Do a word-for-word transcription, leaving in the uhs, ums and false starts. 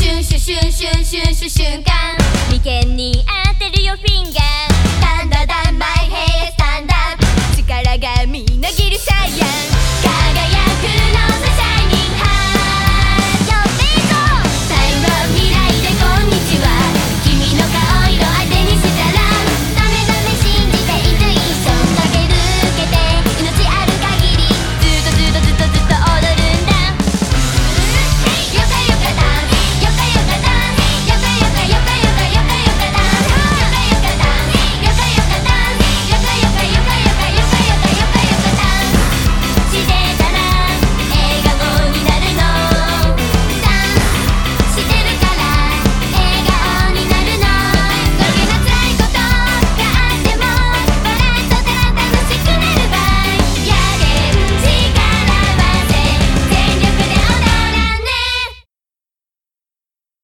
ュンシュシュンシュンシュンシュ瞬間眉間に当てるよフィンガーダンダダン